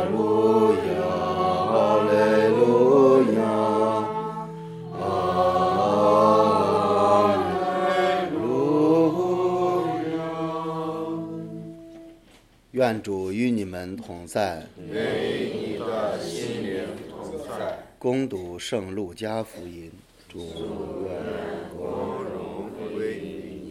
路亚，哈利路亚，哈利路亚。愿主与你们同在， 愿与你的心灵同在。 恭读圣路加福音。主愿光荣归于你。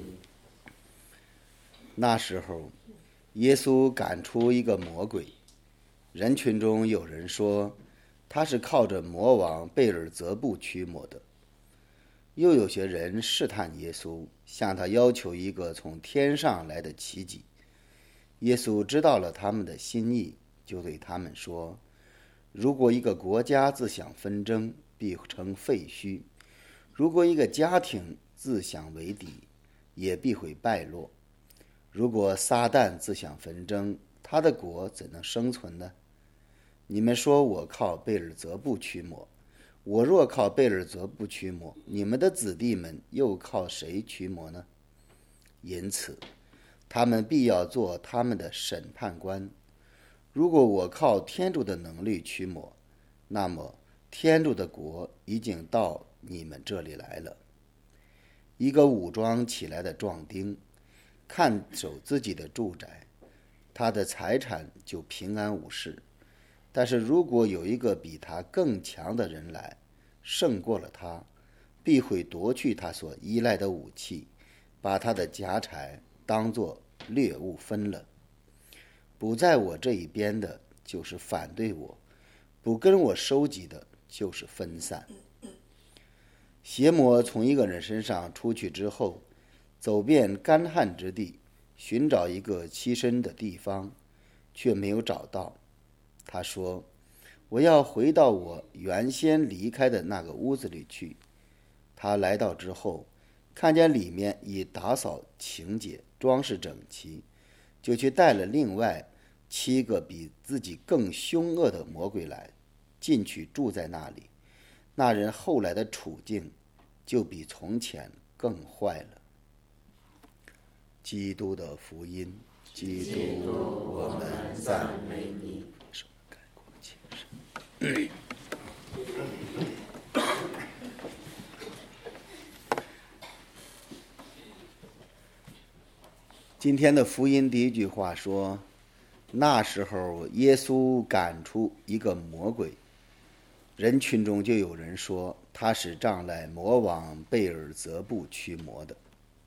那时候，耶稣赶出一个魔鬼，人群中有人说他是靠着魔王贝尔泽布驱魔的，又有些人试探耶稣，向他要求一个从天上来的奇迹。耶稣知道了他们的心意，就对他们说：如果一个国家自相纷争，必成废墟；如果一个家庭自相为敌，也必会败落。如果撒旦自相纷争，他的国怎能生存呢？你们说我靠贝尔泽布驱魔，我若靠贝尔泽布驱魔，你们的子弟们又靠谁驱魔呢？因此，他们必要做他们的审判官。如果我靠天主的能力驱魔，那么天主的国已经到你们这里来了。一个武装起来的壮丁，看守自己的住宅，他的财产就平安无事。但是如果有一个比他更强的人来，胜过了他，必会夺去他所依赖的武器，把他的家财当作掠物分了。不在我这一边的，就是反对我；不跟我收集的，就是分散。邪魔从一个人身上出去之后，走遍干旱之地，寻找一个栖身的地方，却没有找到。他说：我要回到我原先离开的那个屋子里去。他来到之后，看见里面已打扫清洁，装饰整齐，就去带了另外7个比自己更凶恶的魔鬼来，进去住在那里。那人后来的处境就比从前更坏了。基督的福音。基督，我们赞美你。今天的福音第一句话说，那时候耶稣赶出一个魔鬼，人群中就有人说他是仗赖魔王贝尔泽布驱魔的。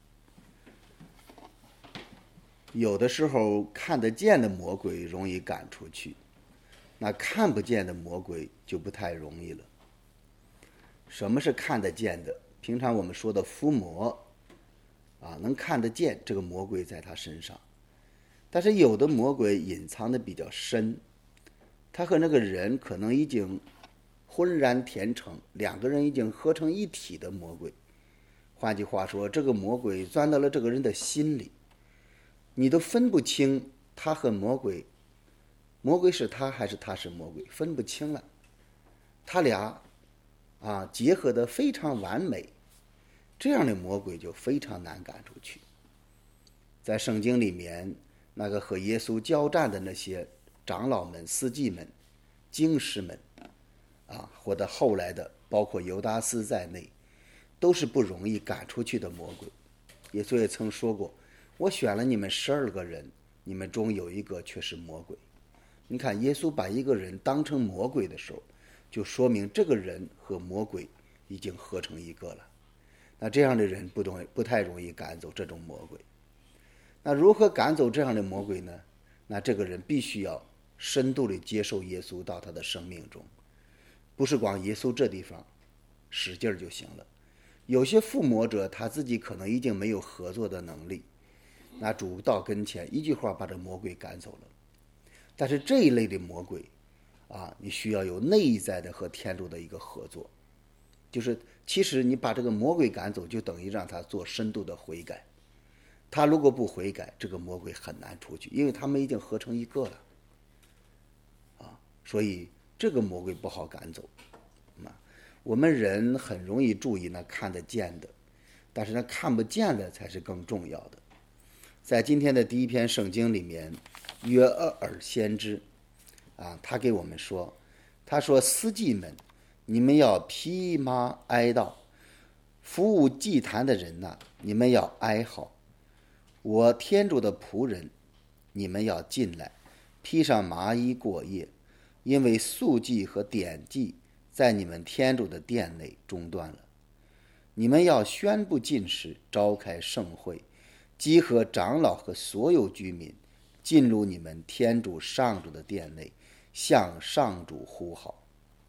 有的时候看得见的魔鬼容易赶出去，那看不见的魔鬼就不太容易了。什么是看得见的？平常我们说的伏魔能看得见这个魔鬼在他身上，但是有的魔鬼隐藏的比较深，他和那个人可能已经浑然天成，两个人已经合成一体的魔鬼。换句话说，这个魔鬼钻到了这个人的心里，你都分不清他和魔鬼是他还是他是魔鬼，分不清了。他俩结合得非常完美，这样的魔鬼就非常难赶出去。在圣经里面，那个和耶稣交战的那些长老们、司祭们、经师们或者后来的包括犹达斯在内，都是不容易赶出去的魔鬼。耶稣也曾说过，我选了你们12个人，你们中有一个却是魔鬼。你看耶稣把一个人当成魔鬼的时候，就说明这个人和魔鬼已经合成一个了。那这样的人不太容易赶走这种魔鬼。那如何赶走这样的魔鬼呢？那这个人必须要深度地接受耶稣到他的生命中，不是光耶稣这地方使劲就行了。有些附魔者他自己可能已经没有合作的能力，那主到跟前一句话把这魔鬼赶走了。但是这一类的魔鬼你需要有内在的和天主的一个合作，就是其实你把这个魔鬼赶走，就等于让他做深度的悔改。他如果不悔改，这个魔鬼很难出去，因为他们已经合成一个了所以这个魔鬼不好赶走。我们人很容易注意那看得见的，但是那看不见的才是更重要的。在今天的第一篇圣经里面，约厄尔先知他给我们说，他说司祭们，你们要披麻哀悼，服务祭坛的人呐，你们要哀嚎。我天主的仆人，你们要进来，披上麻衣过夜，因为素祭和典祭在你们天主的殿内中断了。你们要宣布禁食，召开盛会，集合长老和所有居民，进入你们天主上主的殿内，向上主呼号。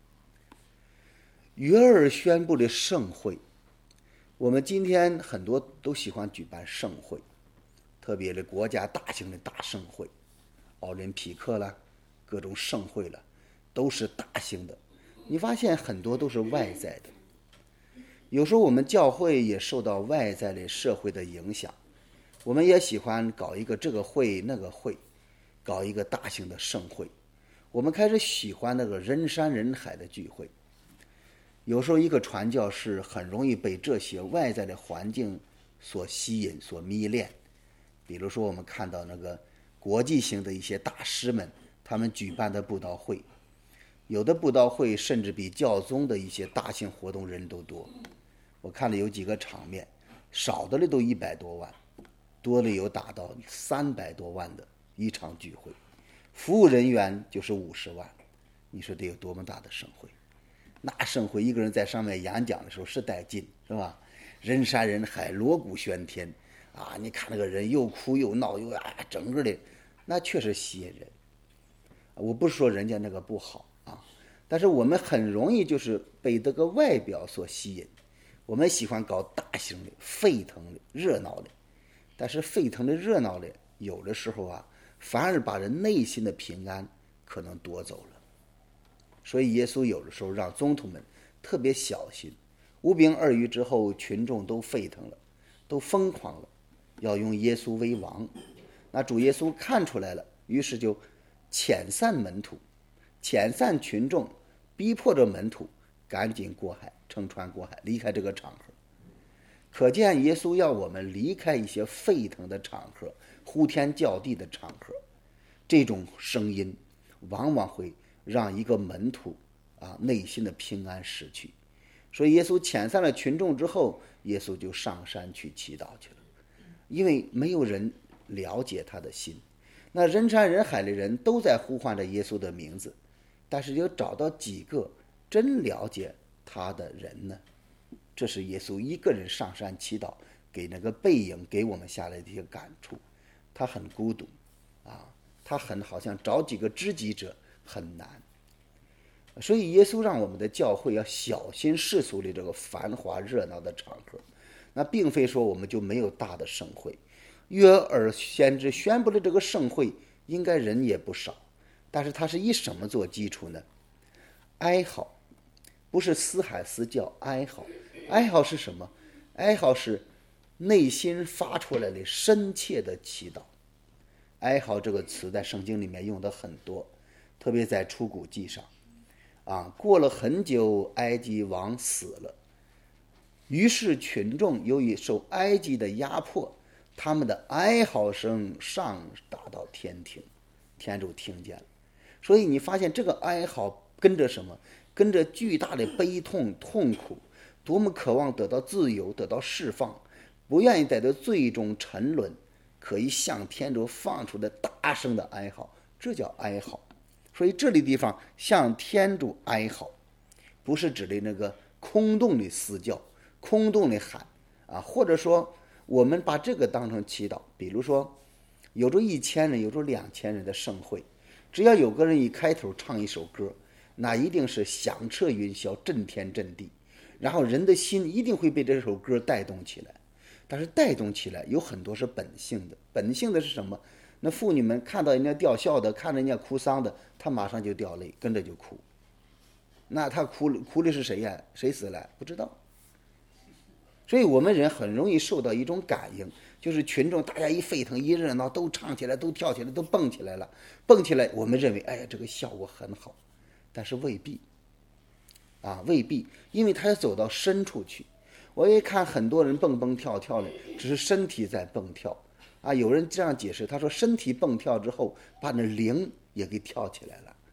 约尔宣布的盛会，我们今天很多都喜欢举办盛会，特别的国家大型的大盛会，奥林匹克啦，各种盛会了，都是大型的。你发现很多都是外在的，有时候我们教会也受到外在的社会的影响，我们也喜欢搞一个这个会那个会，搞一个大型的盛会。我们开始喜欢那个人山人海的聚会。有时候一个传教士很容易被这些外在的环境所吸引、所迷恋。比如说我们看到那个国际性的一些大师们，他们举办的布道会，有的布道会甚至比教宗的一些大型活动人都多。我看了有几个场面，少的了都100多万，多了有达到300多万的一场聚会，服务人员就是50万，你说得有多么大的盛会？那盛会一个人在上面演讲的时候是带劲，是吧？人山人海，锣鼓喧天啊！你看那个人又哭又闹又整个的，那确实吸引人。我不是说人家那个不好啊，但是我们很容易就是被这个外表所吸引。我们喜欢搞大型的、沸腾的、热闹的，但是沸腾的、热闹的，有的时候反而把人内心的平安可能夺走了。所以耶稣有的时候让宗徒们特别小心。5饼2鱼之后，群众都沸腾了，都疯狂了，要用耶稣为王。那主耶稣看出来了，于是就遣散门徒，遣散群众，逼迫着门徒赶紧过海，乘船过海，离开这个场合。可见耶稣要我们离开一些沸腾的场合，呼天叫地的场合，这种声音往往会让一个门徒内心的平安失去。所以耶稣遣散了群众之后，耶稣就上山去祈祷去了，因为没有人了解他的心。那人山人海的人都在呼唤着耶稣的名字，但是要找到几个真了解他的人呢？这是耶稣一个人上山祈祷给那个背影给我们下来的一些感触。他很孤独他很好像找几个知己者很难。所以耶稣让我们的教会要小心世俗的这个繁华热闹的场合。那并非说我们就没有大的盛会。约珥先知宣布的这个盛会应该人也不少，但是他是以什么做基础呢？哀嚎，不是嘶喊嘶叫，哀嚎。哀嚎是什么？哀嚎是内心发出来的深切的祈祷。哀嚎这个词在圣经里面用的很多，特别在出谷记上过了很久，埃及王死了，于是群众由于受埃及的压迫，他们的哀嚎声上达到天庭，天主听见了。所以你发现这个哀嚎跟着什么？跟着巨大的悲痛痛苦，多么渴望得到自由，得到释放，不愿意在这罪中沉沦，可以向天主放出的大声的哀嚎，这叫哀嚎。所以这里地方向天主哀嚎，不是指的那个空洞的嘶叫，空洞的喊或者说我们把这个当成祈祷。比如说有着1000人，有着2000人的盛会，只要有个人一开头唱一首歌，那一定是响彻云霄，震天震地，然后人的心一定会被这首歌带动起来。但是带动起来有很多是本性的，本性的是什么？那妇女们看到人家吊孝的，看人家哭丧的，她马上就掉泪，跟着就哭。那她哭的是谁呀？谁死了？不知道。所以我们人很容易受到一种感应，就是群众大家一沸腾一热闹，都唱起来，都跳起来，都蹦起来了，蹦起来，我们认为哎呀这个效果很好，但是未必未必，因为他要走到深处去。我也看很多人蹦蹦跳跳的，只是身体在蹦跳有人这样解释，他说身体蹦跳之后把那灵也给跳起来了，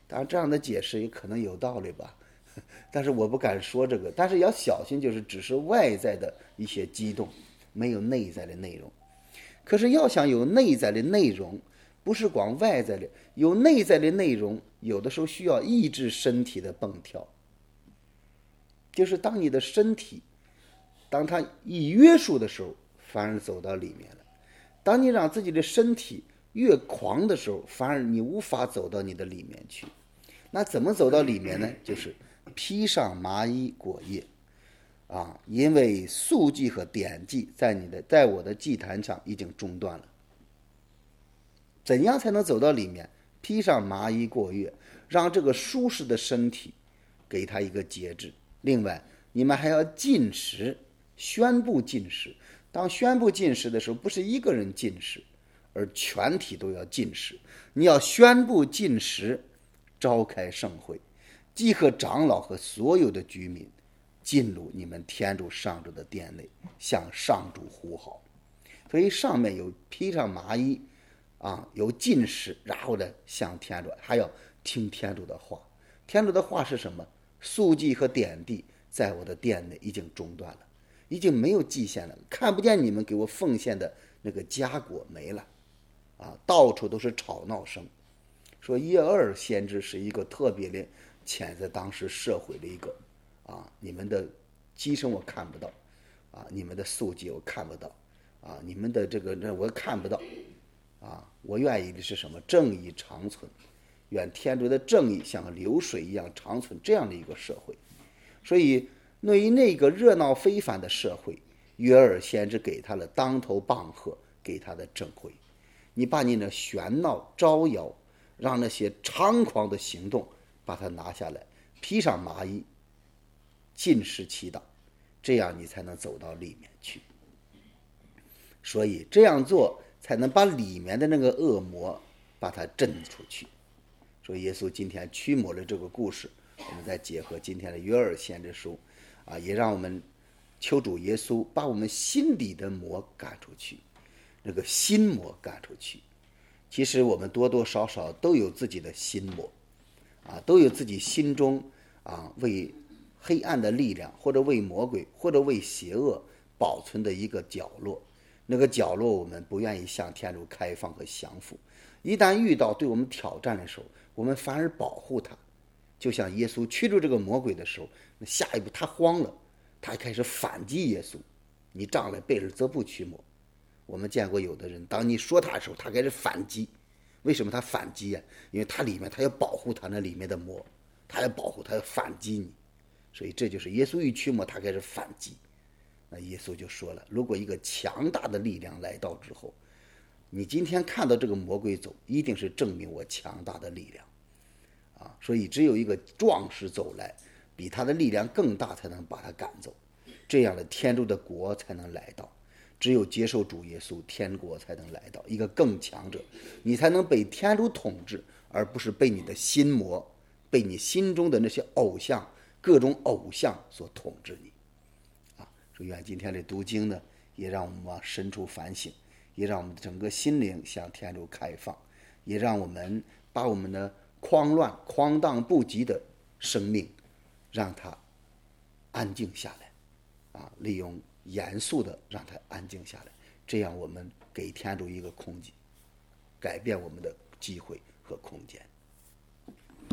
当然这样的解释也可能有道理吧，但是我不敢说这个。但是要小心，就是只是外在的一些激动，没有内在的内容。可是要想有内在的内容，不是光外在的，有内在的内容，有的时候需要抑制身体的蹦跳。就是当你的身体，当它一约束的时候，反而走到里面了。当你让自己的身体越狂的时候，反而你无法走到你的里面去。那怎么走到里面呢？就是披上麻衣裹腋啊，因为素祭和典祭在我的祭坛上已经中断了。怎样才能走到里面？披上麻衣裹腋，让这个舒适的身体给他一个节制。另外，你们还要禁食，宣布禁食。当宣布禁食的时候，不是一个人禁食，而全体都要禁食。你要宣布禁食，召开盛会，即和长老和所有的居民进入你们天主上主的殿内，向上主呼号。所以上面有披上麻衣啊，有禁食，然后呢向天主，还要听天主的话。天主的话是什么？素祭和典祭在我的殿内已经中断了，已经没有祭献了，看不见你们给我奉献的那个佳果没了啊，到处都是吵闹声。说耶厄尔先知是一个特别的潜在当时社会的一个啊，你们的祭牲我看不到啊，你们的素祭我看不到啊，你们的这个我看不到啊，我愿意的是什么？正义长存，愿天主的正义像流水一样长存，这样的一个社会。所以对于那个热闹非凡的社会，约尔先知给他了当头棒喝，给他的正会。你把你的喧闹招摇，让那些猖狂的行动把它拿下来，披上麻衣，禁食祈祷，这样你才能走到里面去。所以这样做才能把里面的那个恶魔把它震出去。所以耶稣今天驱魔的这个故事，我们再结合今天的约珥先知书啊，也让我们求主耶稣把我们心里的魔赶出去，那个心魔赶出去。其实我们多多少少都有自己的心魔啊，都有自己心中啊为黑暗的力量，或者为魔鬼，或者为邪恶保存的一个角落。那个角落我们不愿意向天主开放和降服，一旦遇到对我们挑战的时候，我们反而保护他。就像耶稣驱逐这个魔鬼的时候，那下一步他慌了，他开始反击耶稣，你仗来贝尔泽布驱魔。我们见过有的人，当你说他的时候，他开始反击。为什么他反击呀？因为他里面他要保护他那里面的魔，他要保护，他要反击你。所以这就是耶稣一驱魔，他开始反击。那耶稣就说了，如果一个强大的力量来到之后，你今天看到这个魔鬼走，一定是证明我强大的力量啊！所以只有一个壮士走来，比他的力量更大，才能把他赶走，这样的天主的国才能来到。只有接受主耶稣，天国才能来到，一个更强者，你才能被天主统治，而不是被你的心魔，被你心中的那些偶像，各种偶像所统治你啊！所以愿今天的读经呢，也让我们往深处反省，也让我们整个心灵向天主开放，也让我们把我们的慌乱荒荡不羁的生命让它安静下来啊，利用严肃的让它安静下来，这样我们给天主一个空间，改变我们的机会和空间。